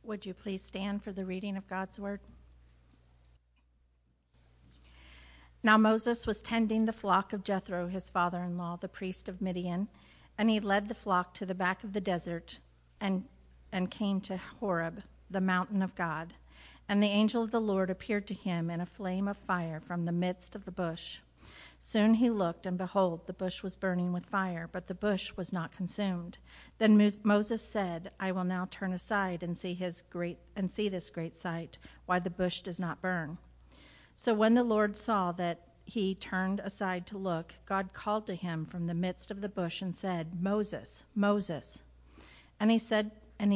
Would you please stand for the reading of God's word? Now Moses was tending the flock of Jethro, his father-in-law, the priest of Midian, and he led the flock to the back of the desert and came to Horeb, the mountain of God. And the angel of the Lord appeared to him in a flame of fire from the midst of the bush. Soon he looked, and behold, the bush was burning with fire, but the bush was not consumed. Then Moses said, I will now turn aside and see this great sight, why the bush does not burn. So when the Lord saw that he turned aside to look, God called to him from the midst of the bush and said, Moses, Moses. And he said,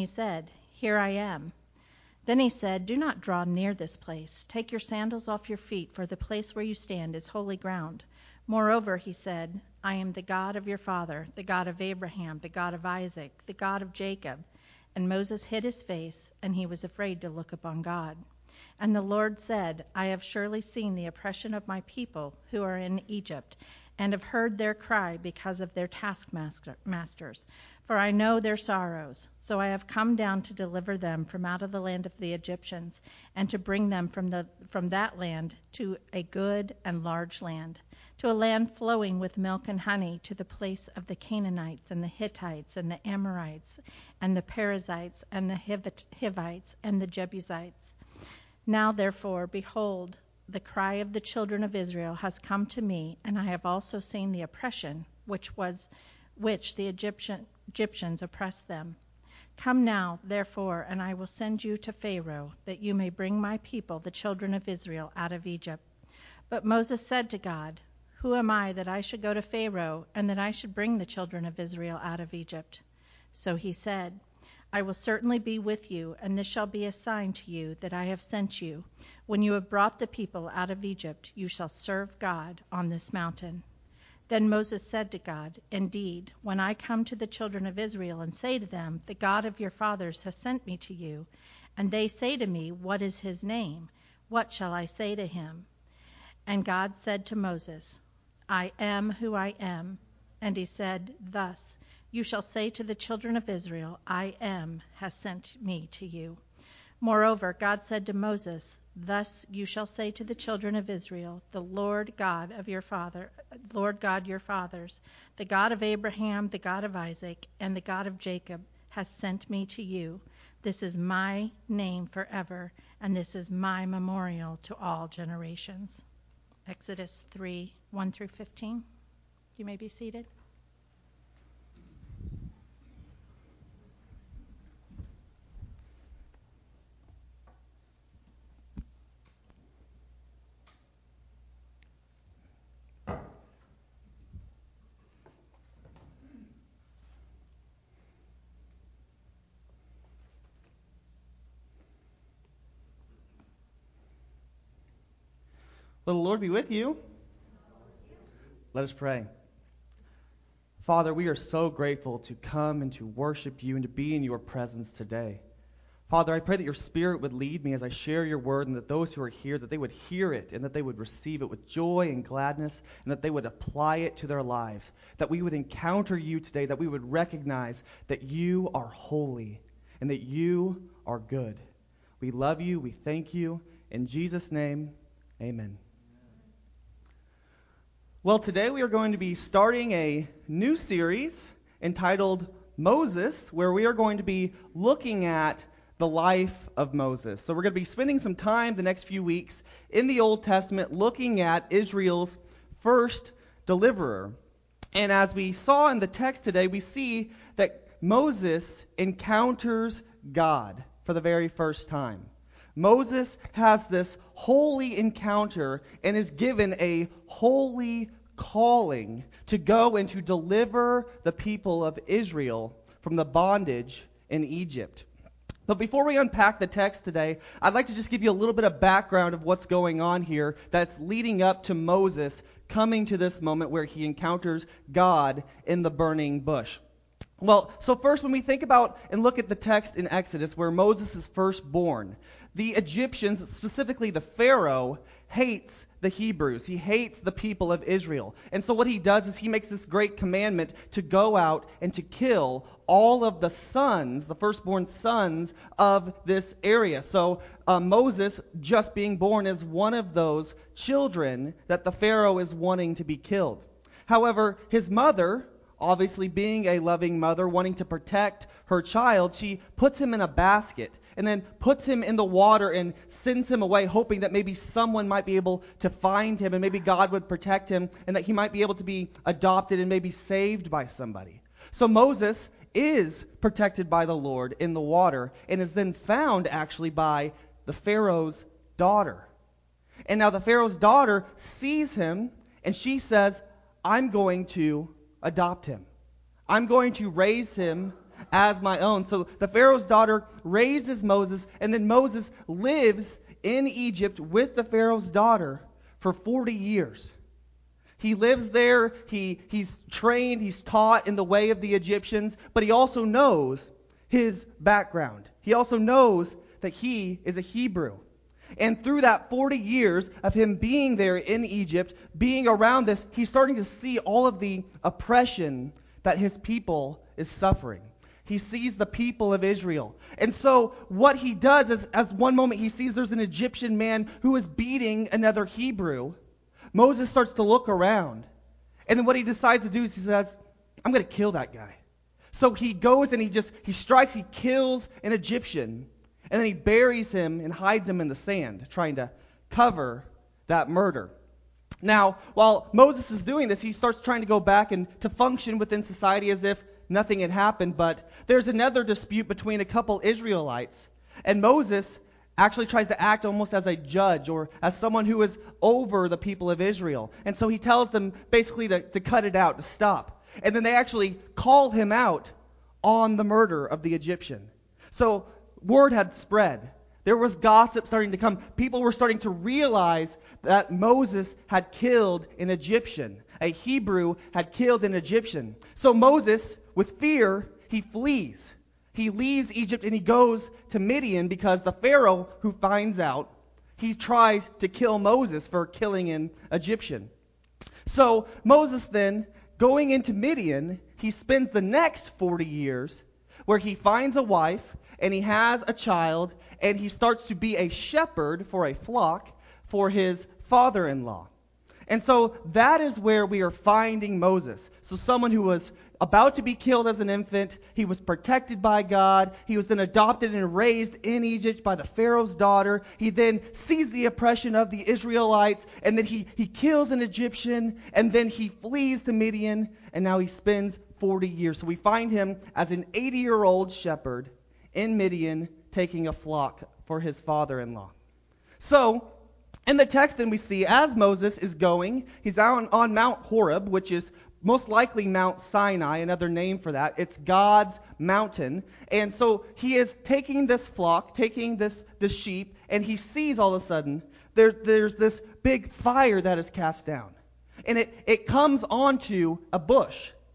Here I am. Then he said, Do not draw near this place. Take your sandals off your feet, for the place where you stand is holy ground. Moreover, he said, I am the God of your father, the God of Abraham, the God of Isaac, the God of Jacob. And Moses hid his face, and he was afraid to look upon God. And the Lord said, I have surely seen the oppression of my people who are in Egypt, and have heard their cry because of their taskmasters. For I know their sorrows. So I have come down to deliver them from out of the land of the Egyptians, and to bring them from that land to a good and large land, to a land flowing with milk and honey, to the place of the Canaanites and the Hittites and the Amorites and the Perizzites and the Hivites and the Jebusites. Now therefore, behold, the cry of the children of Israel has come to me, and I have also seen the oppression which the Egyptians oppressed them. Come now, therefore, and I will send you to Pharaoh, that you may bring my people, the children of Israel, out of Egypt. But Moses said to God, Who am I that I should go to Pharaoh, and that I should bring the children of Israel out of Egypt? So he said, I will certainly be with you, and this shall be a sign to you that I have sent you. When you have brought the people out of Egypt, you shall serve God on this mountain. Then Moses said to God, Indeed, when I come to the children of Israel and say to them, The God of your fathers has sent me to you, and they say to me, What is his name? What shall I say to him? And God said to Moses, I am who I am. And he said thus, You shall say to the children of Israel, I am has sent me to you. Moreover, God said to Moses, Thus you shall say to the children of Israel, The Lord God your fathers, the God of Abraham, the God of Isaac, and the God of Jacob, has sent me to you. This is my name forever, and this is my memorial to all generations. Exodus 3, 1 through 15. You may be seated. Will the Lord be with you? Let us pray. Father, we are so grateful to come and to worship you and to be in your presence today. Father, I pray that your Spirit would lead me as I share your word, and that those who are here, that they would hear it and that they would receive it with joy and gladness, and that they would apply it to their lives, that we would encounter you today, that we would recognize that you are holy and that you are good. We love you. We thank you. In Jesus' name, amen. Well, today we are going to be starting a new series entitled Moses, where we are going to be looking at the life of Moses. So we're going to be spending some time the next few weeks in the Old Testament looking at Israel's first deliverer. And as we saw in the text today, we see that Moses encounters God for the very first time. Moses has this holy encounter and is given a holy calling to go and to deliver the people of Israel from the bondage in Egypt. But before we unpack the text today, I'd like to just give you a little bit of background of what's going on here that's leading up to Moses coming to this moment where he encounters God in the burning bush. Well, so first when we think about and look at the text in Exodus where Moses is first born, the Egyptians, specifically the Pharaoh, hates the Hebrews. He hates the people of Israel. And so what he does is he makes this great commandment to go out and to kill all of the sons, the firstborn sons of this area. So Moses, just being born, is one of those children that the Pharaoh is wanting to be killed. However, his mother, obviously being a loving mother, wanting to protect her child, she puts him in a basket and then puts him in the water and sends him away, hoping that maybe someone might be able to find him and maybe God would protect him and that he might be able to be adopted and maybe saved by somebody. So Moses is protected by the Lord in the water and is then found actually by the Pharaoh's daughter. And now the Pharaoh's daughter sees him and she says, I'm going to adopt him. I'm going to raise him as my own. So the Pharaoh's daughter raises Moses, and then Moses lives in Egypt with the Pharaoh's daughter for 40 years. He lives there, he's trained, he's taught in the way of the Egyptians, but he also knows his background. He also knows that he is a Hebrew. And through that 40 years of him being there in Egypt, being around this, he's starting to see all of the oppression that his people is suffering. He sees the people of Israel. And so what he does is, as one moment he sees there's an Egyptian man who is beating another Hebrew, Moses starts to look around. And then what he decides to do is he says, I'm going to kill that guy. So he goes and he strikes, he kills an Egyptian. And then he buries him and hides him in the sand, trying to cover that murder. Now, while Moses is doing this, he starts trying to go back and to function within society as if nothing had happened. But there's another dispute between a couple Israelites. And Moses actually tries to act almost as a judge or as someone who is over the people of Israel. And so he tells them basically to cut it out, to stop. And then they actually call him out on the murder of the Egyptian. So word had spread. There was gossip starting to come. People were starting to realize that Moses had killed an Egyptian. A Hebrew had killed an Egyptian. So Moses, with fear, he flees. He leaves Egypt and he goes to Midian because the Pharaoh who finds out, he tries to kill Moses for killing an Egyptian. So Moses then, going into Midian, he spends the next 40 years where he finds a wife and he has a child, and he starts to be a shepherd for a flock for his father-in-law. And so that is where we are finding Moses. So someone who was about to be killed as an infant, he was protected by God, he was then adopted and raised in Egypt by the Pharaoh's daughter. He then sees the oppression of the Israelites, and then he kills an Egyptian, and then he flees to Midian, and now he spends 40 years. So we find him as an 80-year-old shepherd in Midian, taking a flock for his father-in-law. So, in the text then we see, as Moses is going, he's out on Mount Horeb, which is most likely Mount Sinai, another name for that. It's God's mountain. And so he is taking this flock, taking this sheep, and he sees all of a sudden there's this big fire that is cast down. And it comes onto a bush.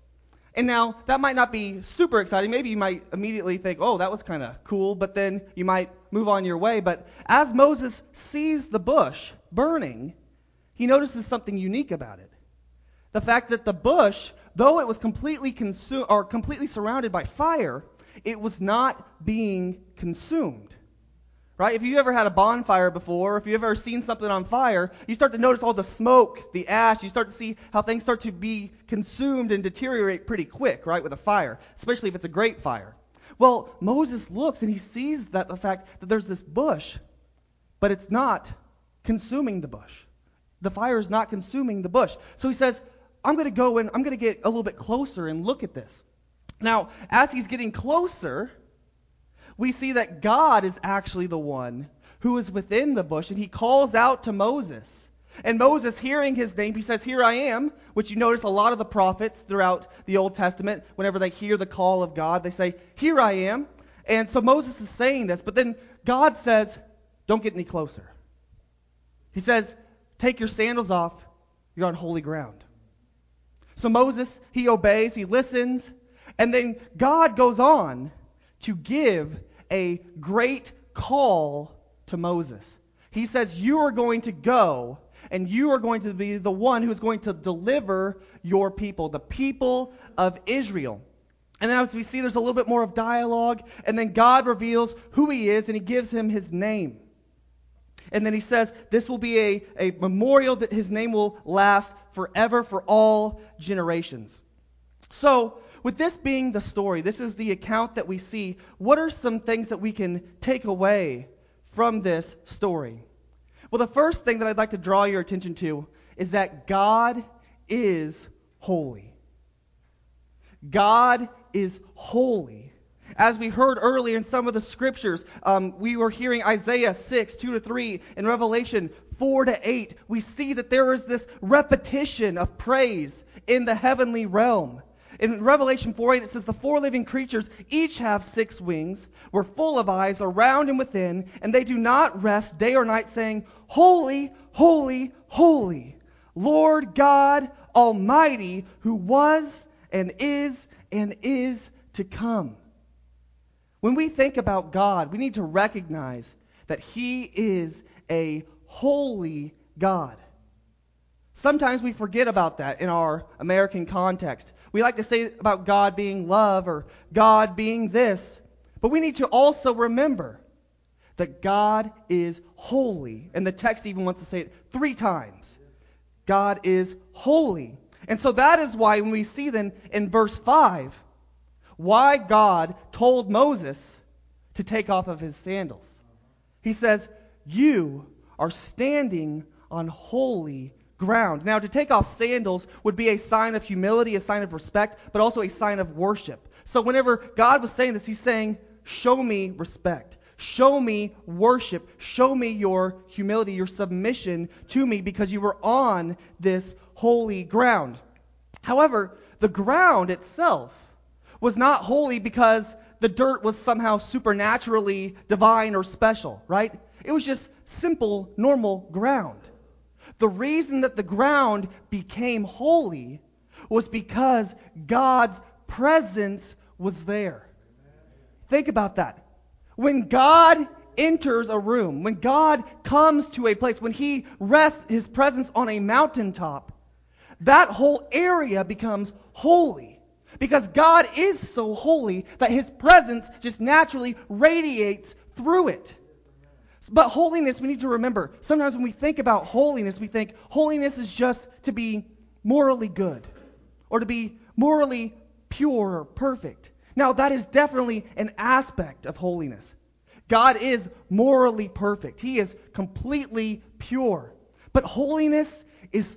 And now, that might not be super exciting. Maybe you might immediately think, oh, that was kind of cool, but then you might move on your way. But as Moses sees the bush burning, he notices something unique about it. The fact that the bush, though it was completely surrounded by fire, it was not being consumed. Right? If you've ever had a bonfire before, if you've ever seen something on fire, you start to notice all the smoke, the ash. You start to see how things start to be consumed and deteriorate pretty quick, right, with a fire, especially if it's a great fire. Well, Moses looks and he sees that the fact that there's this bush, but it's not consuming the bush. The fire is not consuming the bush. So he says, I'm going to go and I'm going to get a little bit closer and look at this. Now, as he's getting closer, we see that God is actually the one who is within the bush, and he calls out to Moses. And Moses, hearing his name, he says, "Here I am," which you notice a lot of the prophets throughout the Old Testament, whenever they hear the call of God, they say, "Here I am." And so Moses is saying this, but then God says, "Don't get any closer." He says, "Take your sandals off, you're on holy ground." So Moses, he obeys, he listens, And then God goes on to give a great call to Moses. He says, you are going to go, and you are going to be the one who is going to deliver your people, the people of Israel. And then as we see, there's a little bit more of dialogue, and then God reveals who he is, and he gives him his name. And then he says this will be a memorial that his name will last forever for all generations. So, with this being the story, this is the account that we see, what are some things that we can take away from this story? Well, the first thing that I'd like to draw your attention to is that God is holy. God is holy. As we heard earlier in some of the scriptures, we were hearing Isaiah 6, 2-3, and Revelation 4-8. We see that there is this repetition of praise in the heavenly realm. In Revelation 4:8, it says, the four living creatures each have 6 wings, were full of eyes around and within, and they do not rest day or night, saying, holy, holy, holy, Lord God Almighty, who was and is to come. When we think about God, we need to recognize that he is a holy God. Sometimes we forget about that in our American context. We like to say about God being love or God being this. But we need to also remember that God is holy. And the text even wants to say it 3 times. God is holy. And so that is why when we see then in verse 5, why God told Moses to take off of his sandals. He says, you are standing on holy ground. Now, to take off sandals would be a sign of humility, a sign of respect, but also a sign of worship. So whenever God was saying this, he's saying, show me respect. Show me worship. Show me your humility, your submission to me, because you were on this holy ground. However, the ground itself was not holy because the dirt was somehow supernaturally divine or special, right? It was just simple, normal ground. The reason that the ground became holy was because God's presence was there. Think about that. When God enters a room, when God comes to a place, when he rests his presence on a mountaintop, that whole area becomes holy. Because God is so holy that his presence just naturally radiates through it. But holiness, we need to remember, sometimes when we think about holiness, we think holiness is just to be morally good or to be morally pure or perfect. Now, that is definitely an aspect of holiness. God is morally perfect. He is completely pure. But holiness is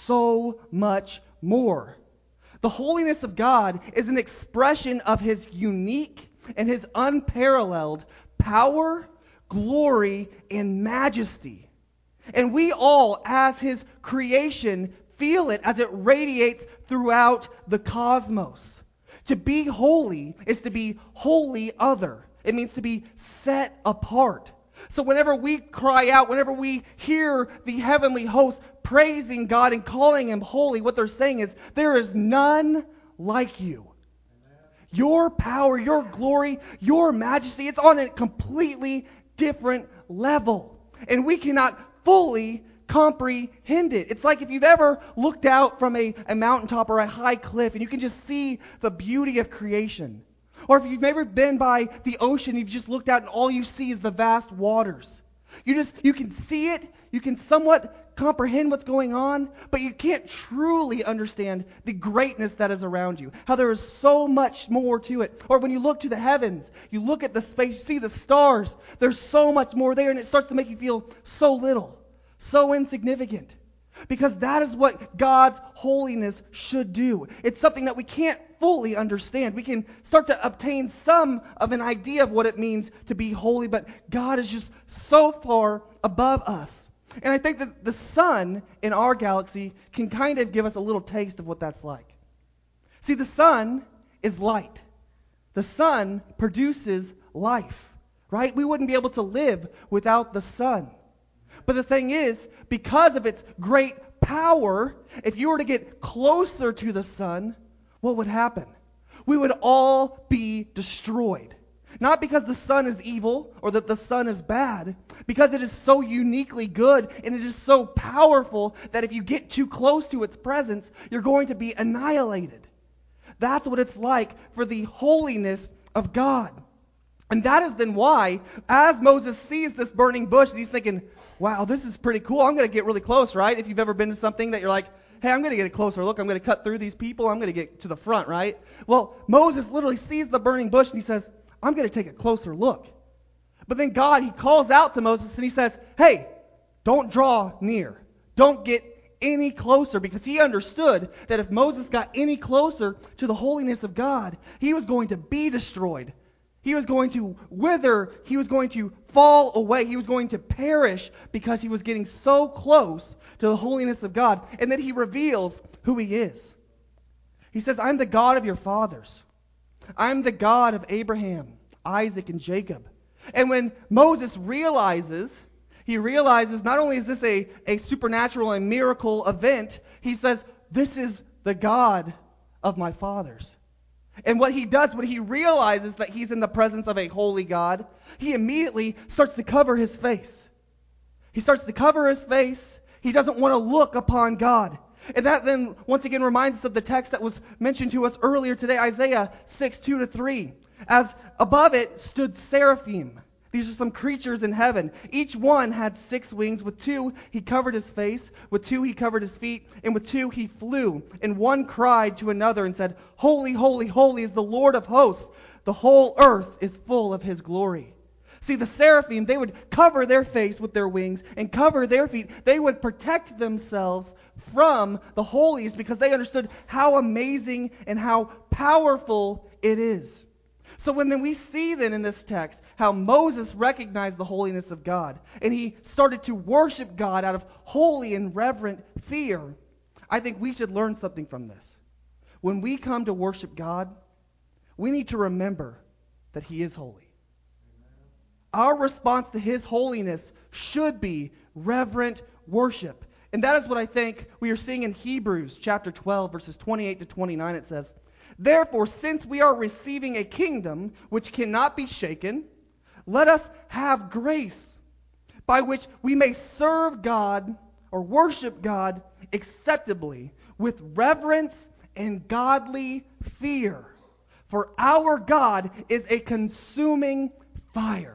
so much more. The holiness of God is an expression of his unique and his unparalleled power, glory, and majesty. And we all, as his creation, feel it as it radiates throughout the cosmos. To be holy is to be wholly other. It means to be set apart. So whenever we cry out, whenever we hear the heavenly hosts praising God and calling him holy, what they're saying is, there is none like you. Amen. Your power, your glory, your majesty, it's on a completely different level. And we cannot fully comprehend it. It's like if you've ever looked out from a mountaintop or a high cliff and you can just see the beauty of creation. Or if you've never been by the ocean, you've just looked out and all you see is the vast waters. You can see it, you can somewhat comprehend what's going on, but you can't truly understand the greatness that is around you. How there is so much more to it. Or when you look to the heavens, you look at the space, you see the stars, there's so much more there, and it starts to make you feel so little, so insignificant. Because that is what God's holiness should do. It's something that we can't fully understand. We can start to obtain some of an idea of what it means to be holy, but God is just so far above us. And I think that the sun in our galaxy can kind of give us a little taste of what that's like. See, the sun is light. The sun produces life, right? We wouldn't be able to live without the sun. But the thing is, because of its great power, if you were to get closer to the sun, what would happen? we would all be destroyed. Not because the Son is evil or that the Son is bad, because it is so uniquely good and it is so powerful that if you get too close to its presence, you're going to be annihilated. That's what it's like for the holiness of God. And that is then why, as Moses sees this burning bush, he's thinking, wow, this is pretty cool. I'm going to get really close, right? If you've ever been to something that you're like, hey, I'm going to get a closer look. I'm going to cut through these people. I'm going to get to the front, right? Well, Moses literally sees the burning bush and he says, I'm going to take a closer look. But then God, he calls out to Moses and he says, hey, don't draw near. Don't get any closer, because he understood that if Moses got any closer to the holiness of God, he was going to be destroyed. He was going to wither. He was going to fall away. He was going to perish because he was getting so close to the holiness of God. And then he reveals who he is. He says, I'm the God of your fathers. I'm the God of Abraham, Isaac, and Jacob. And when Moses realizes, he realizes not only is this a supernatural and miracle event, he says, this is the God of my fathers. And what he does when he realizes that he's in the presence of a holy God, he immediately starts to cover his face. He starts to cover his face. He doesn't want to look upon God. And that then once again reminds us of the text that was mentioned to us earlier today, Isaiah 6:2-3. As above it stood seraphim. These are some creatures in heaven. Each one had 6 wings. With 2 he covered his face. With 2 he covered his feet. And with 2 he flew. And one cried to another and said, Holy, holy, holy is the Lord of hosts. The whole earth is full of his glory. See, the seraphim, they would cover their face with their wings and cover their feet. They would protect themselves from the holiest because they understood how amazing and how powerful it is. So when we see then in this text how Moses recognized the holiness of God and he started to worship God out of holy and reverent fear, I think we should learn something from this. When we come to worship God, we need to remember that he is holy. Our response to his holiness should be reverent worship. And that is what I think we are seeing in Hebrews chapter 12, verses 28-29. It says, Therefore, since we are receiving a kingdom which cannot be shaken, let us have grace by which we may serve God or worship God acceptably with reverence and godly fear. For our God is a consuming fire.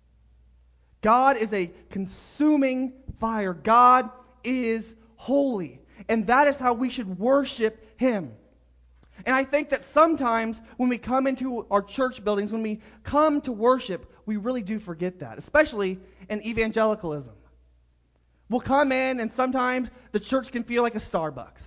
God is a consuming fire. God is holy. And that is how we should worship him. And I think that sometimes when we come into our church buildings, when we come to worship, we really do forget that, especially in evangelicalism. We'll come in and sometimes the church can feel like a Starbucks.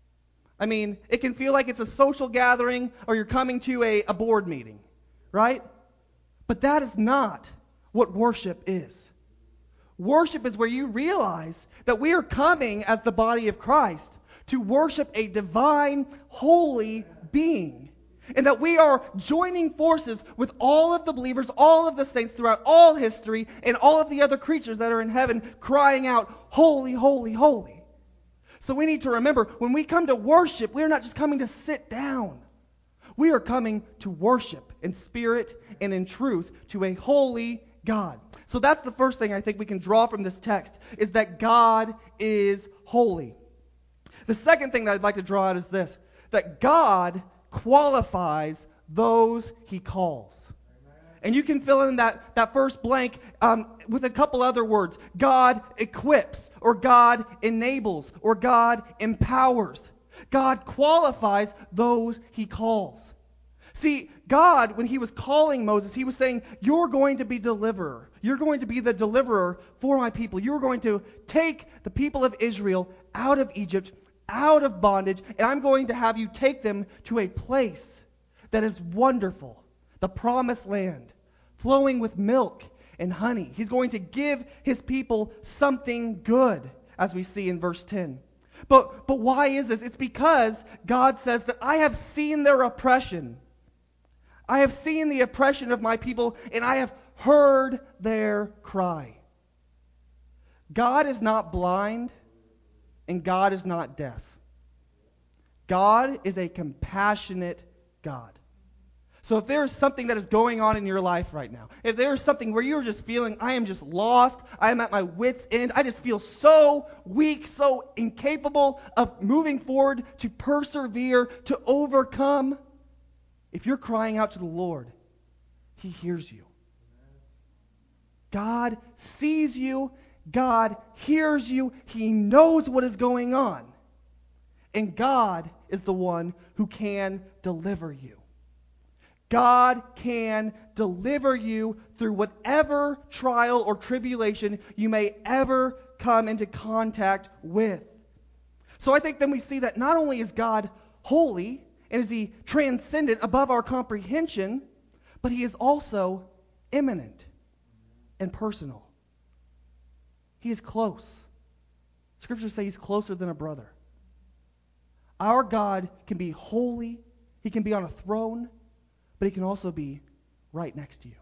I mean, it can feel like it's a social gathering or you're coming to a board meeting, right? But that is not what worship is. Worship is where you realize that we are coming as the body of Christ to worship a divine, holy being. And that we are joining forces with all of the believers, all of the saints throughout all history, and all of the other creatures that are in heaven crying out, Holy, holy, holy. So we need to remember, when we come to worship, we are not just coming to sit down. We are coming to worship in spirit and in truth to a holy God. So that's the first thing I think we can draw from this text, is that God is holy. The second thing that I'd like to draw out is this, that God qualifies those he calls. And you can fill in that first blank with a couple other words. God equips, or God enables, or God empowers. God qualifies those he calls. See, God, when he was calling Moses, he was saying, you're going to be deliverer. You're going to be the deliverer for my people. You're going to take the people of Israel out of Egypt, out of bondage, and I'm going to have you take them to a place that is wonderful, the promised land, flowing with milk and honey. He's going to give his people something good, as we see in verse 10. But why is this? It's because God says that I have seen their oppression. I have seen the oppression of my people, and I have heard their cry. God is not blind, and God is not deaf. God is a compassionate God. So if there is something that is going on in your life right now, if there is something where you're just feeling, I am just lost, I am at my wit's end, I just feel so weak, so incapable of moving forward, to persevere, to overcome, if you're crying out to the Lord, He hears you. God sees you. God hears you. He knows what is going on. And God is the one who can deliver you. God can deliver you through whatever trial or tribulation you may ever come into contact with. So I think then we see that not only is God holy and is He transcendent above our comprehension, but He is also immanent and personal. He is close. Scriptures say He's closer than a brother. Our God can be holy. He can be on a throne, but He can also be right next to you.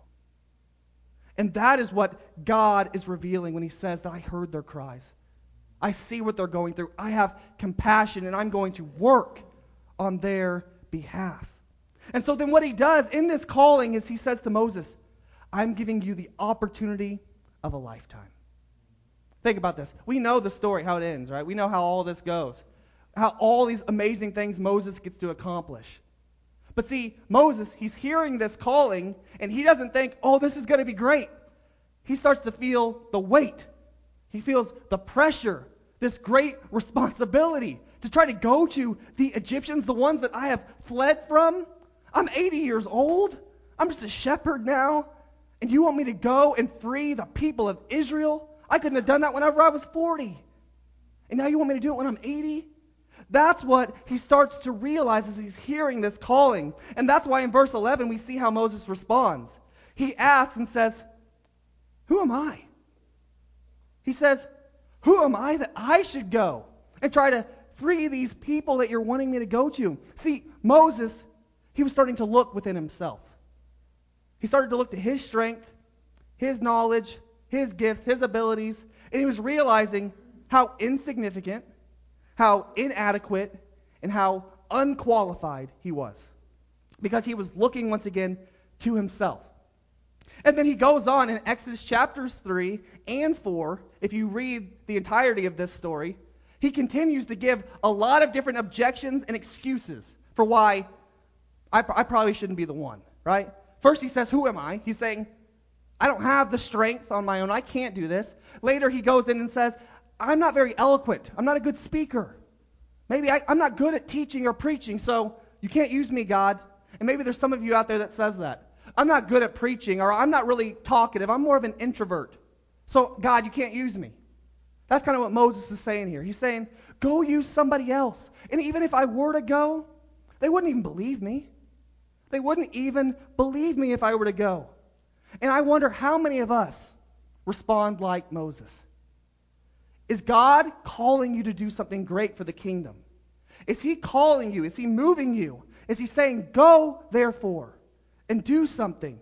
And that is what God is revealing when He says that I heard their cries. I see what they're going through. I have compassion, and I'm going to work on their behalf. And so then what He does in this calling is He says to Moses, I'm giving you the opportunity of a lifetime. Think about this. We know the story, how it ends, right? We know how all this goes. How all these amazing things Moses gets to accomplish. But see, Moses, he's hearing this calling, and he doesn't think, oh, this is going to be great. He starts to feel the weight. He feels the pressure, this great responsibility to try to go to the Egyptians, the ones that I have fled from. I'm 80 years old. I'm just a shepherd now. And you want me to go and free the people of Israel? I couldn't have done that whenever I was 40. And now you want me to do it when I'm 80? That's what he starts to realize as he's hearing this calling. And that's why in verse 11 we see how Moses responds. He asks and says, who am I? He says, who am I that I should go and try to free these people that you're wanting me to go to? See, Moses, he was starting to look within himself. He started to look to his strength, his knowledge, his gifts, his abilities, and he was realizing how insignificant, how inadequate, and how unqualified he was. Because he was looking once again to himself. And then he goes on in Exodus chapters 3 and 4, if you read the entirety of this story, he continues to give a lot of different objections and excuses for why I probably shouldn't be the one, right? First he says, who am I? He's saying, I don't have the strength on my own. I can't do this. Later he goes in and says, I'm not very eloquent. I'm not a good speaker. Maybe I'm not good at teaching or preaching, so you can't use me, God. And maybe there's some of you out there that says that. I'm not good at preaching, or I'm not really talkative. I'm more of an introvert. So, God, you can't use me. That's kind of what Moses is saying here. He's saying, go use somebody else. And even if I were to go, they wouldn't even believe me. They wouldn't even believe me if I were to go. And I wonder how many of us respond like Moses. Is God calling you to do something great for the kingdom? Is He calling you? Is He moving you? Is He saying, go, therefore, and do something?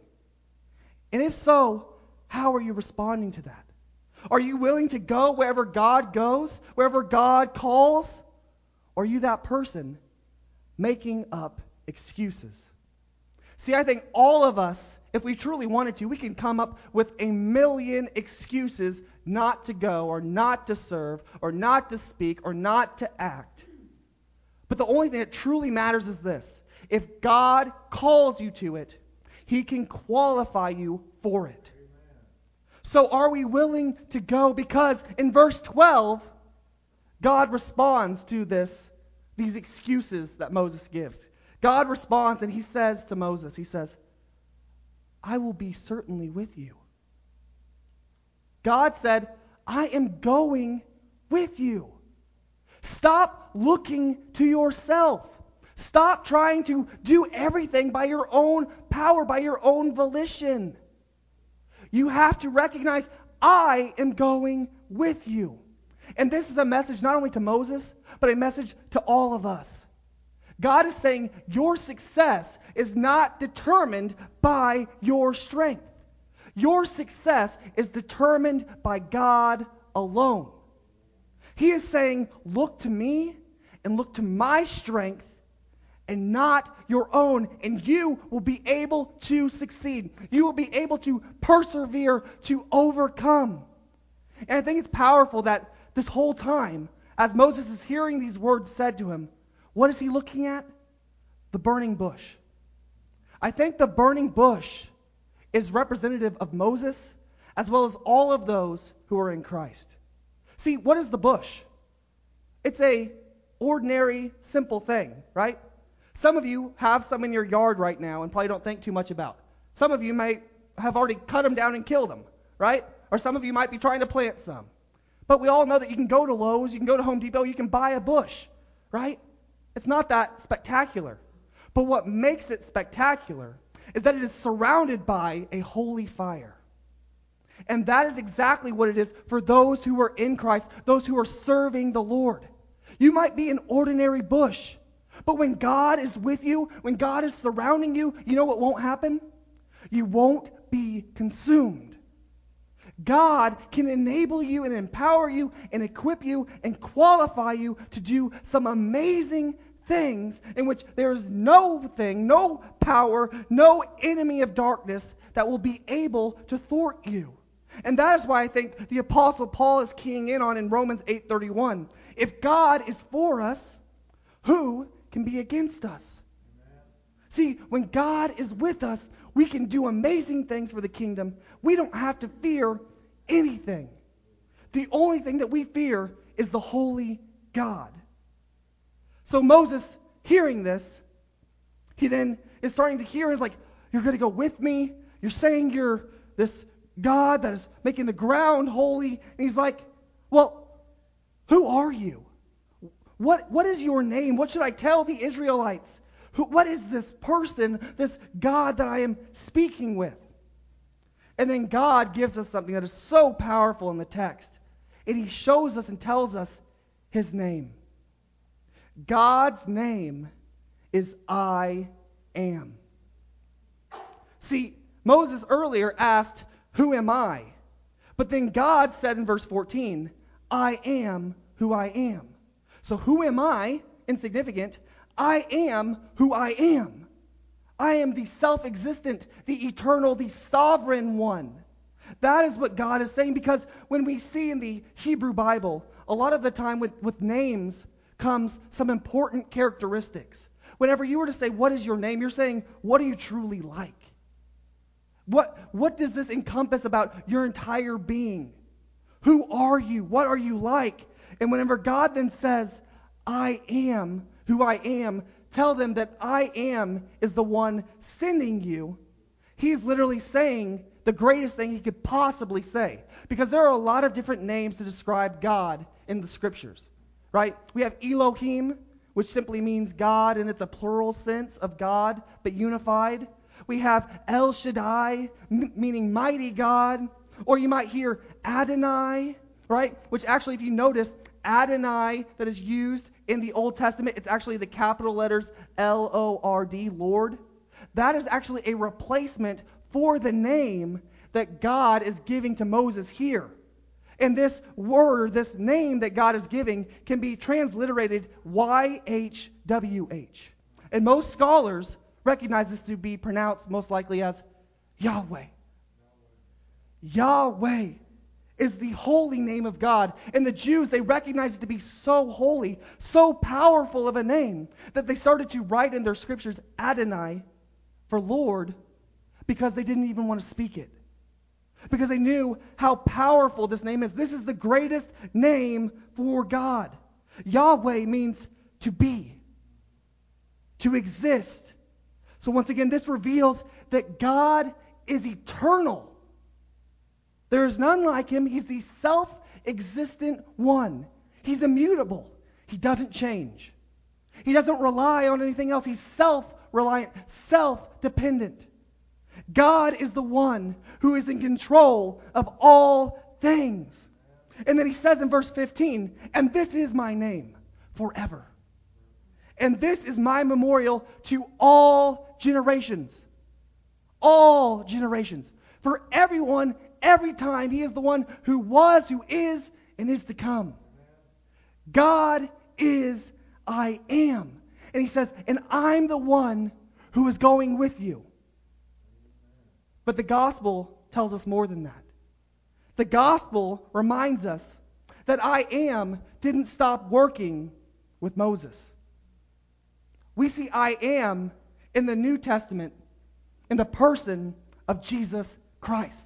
And if so, how are you responding to that? Are you willing to go wherever God goes, wherever God calls? Or are you that person making up excuses? See, I think all of us, if we truly wanted to, we can come up with a million excuses not to go, or not to serve, or not to speak, or not to act. But the only thing that truly matters is this. If God calls you to it, He can qualify you for it. So are we willing to go? Because in verse 12, God responds to these excuses that Moses gives. God responds and He says to Moses, He says, I will be certainly with you. God said, I am going with you. Stop looking to yourself. Stop trying to do everything by your own power, by your own volition. You have to recognize, I am going with you. And this is a message not only to Moses, but a message to all of us. God is saying your success is not determined by your strength. Your success is determined by God alone. He is saying, look to me and look to my strength, and not your own, and you will be able to succeed. You will be able to persevere, to overcome. And I think it's powerful that this whole time, as Moses is hearing these words said to him, what is he looking at? The burning bush. I think the burning bush is representative of Moses as well as all of those who are in Christ. See, what is the bush? It's a ordinary, simple thing, right? Some of you have some in your yard right now and probably don't think too much about. Some of you may have already cut them down and killed them, right? Or some of you might be trying to plant some. But we all know that you can go to Lowe's, you can go to Home Depot, you can buy a bush, right? It's not that spectacular. But what makes it spectacular is that it is surrounded by a holy fire. And that is exactly what it is for those who are in Christ, those who are serving the Lord. You might be an ordinary bush, but when God is with you, when God is surrounding you, you know what won't happen? You won't be consumed. God can enable you and empower you and equip you and qualify you to do some amazing things in which there is no thing, no power, no enemy of darkness that will be able to thwart you. And that is why I think the Apostle Paul is keying in on in Romans 8:31. If God is for us, who can be against us? Amen. See, when God is with us, we can do amazing things for the kingdom. We don't have to fear anything. The only thing that we fear is the holy God. So Moses, hearing this, he then is starting to hear, he's like, you're going to go with me? You're saying you're this God that is making the ground holy? And he's like, well, who are you? What is your name? What should I tell the Israelites? What is this person, this God that I am speaking with? And then God gives us something that is so powerful in the text. And he shows us and tells us his name. God's name is I am. See, Moses earlier asked, who am I? But then God said in verse 14, I am who I am. So who am I? Insignificant. I am who I am. I am the self-existent, the eternal, the sovereign one. That is what God is saying, because when we see in the Hebrew Bible, a lot of the time with names comes some important characteristics. Whenever you were to say, what is your name? You're saying, what are you truly like? What does this encompass about your entire being? Who are you? What are you like? And whenever God then says, I am who I am, tell them that I am is the one sending you, he's literally saying the greatest thing he could possibly say. Because there are a lot of different names to describe God in the scriptures, right? We have Elohim, which simply means God, and it's a plural sense of God, but unified. We have El Shaddai, meaning mighty God. Or you might hear Adonai, right? Which actually, if you notice, Adonai that is used in the Old Testament, it's actually the capital letters L-O-R-D, Lord. That is actually a replacement for the name that God is giving to Moses here. And this word, this name that God is giving, can be transliterated Y-H-W-H. And most scholars recognize this to be pronounced most likely as Yahweh. Yahweh is the holy name of God. And the Jews, they recognized it to be so holy, so powerful of a name, that they started to write in their scriptures Adonai for Lord, because they didn't even want to speak it. Because they knew how powerful this name is. This is the greatest name for God. Yahweh means to be, to exist. So once again, this reveals that God is eternal. There is none like him. He's the self-existent one. He's immutable. He doesn't change. He doesn't rely on anything else. He's self-reliant, self-dependent. God is the one who is in control of all things. And then he says in verse 15, and this is my name forever. And this is my memorial to all generations. All generations. For everyone, every time, he is the one who was, who is, and is to come. God is I am. And he says, and I'm the one who is going with you. But the gospel tells us more than that. The gospel reminds us that I am didn't stop working with Moses. We see I am in the New Testament in the person of Jesus Christ.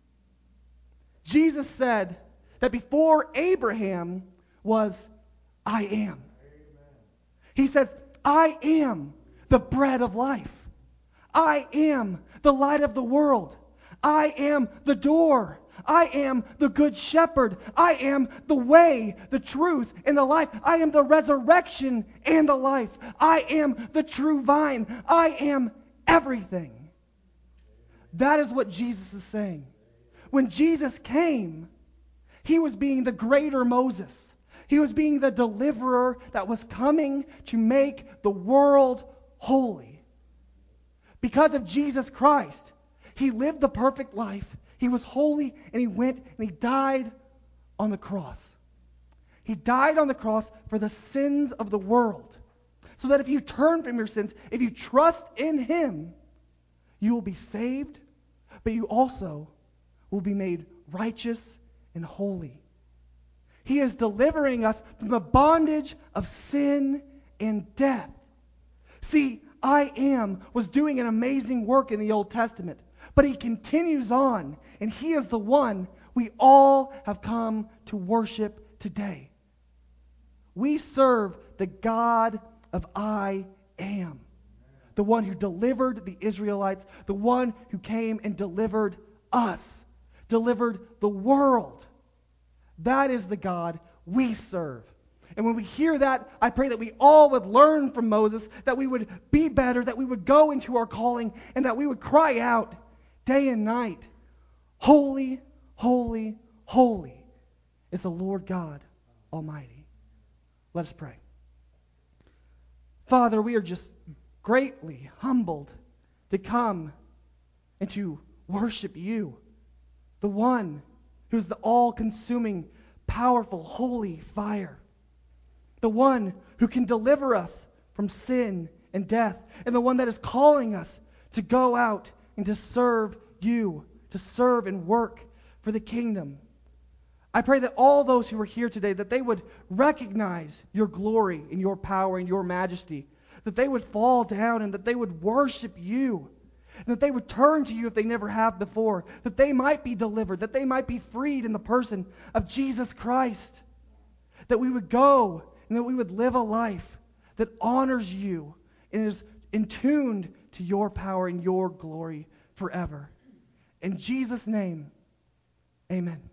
Jesus said that before Abraham was, I am. He says, I am the bread of life. I am the light of the world. I am the door. I am the good shepherd. I am the way, the truth, and the life. I am the resurrection and the life. I am the true vine. I am everything. That is what Jesus is saying. When Jesus came, he was being the greater Moses. He was being the deliverer that was coming to make the world holy. Because of Jesus Christ, he lived the perfect life. He was holy, and he went and he died on the cross. He died on the cross for the sins of the world. So that if you turn from your sins, if you trust in him, you will be saved, but you also will be made righteous and holy. He is delivering us from the bondage of sin and death. See, I Am was doing an amazing work in the Old Testament, but he continues on, and he is the one we all have come to worship today. We serve the God of I Am, the one who delivered the Israelites, the one who came and delivered us, delivered the world. That is the God we serve. And when we hear that, I pray that we all would learn from Moses, that we would be better, that we would go into our calling, and that we would cry out day and night, holy, holy, holy is the Lord God Almighty. Let us pray. Father, we are just greatly humbled to come and to worship you, the one who's the all-consuming, powerful, holy fire, the one who can deliver us from sin and death, and the one that is calling us to go out and to serve you, to serve and work for the kingdom. I pray that all those who are here today, that they would recognize your glory and your power and your majesty, that they would fall down and that they would worship you, and that they would turn to you if they never have before, that they might be delivered, that they might be freed in the person of Jesus Christ, that we would go and that we would live a life that honors you and is in tuned to your power and your glory forever. In Jesus' name, amen.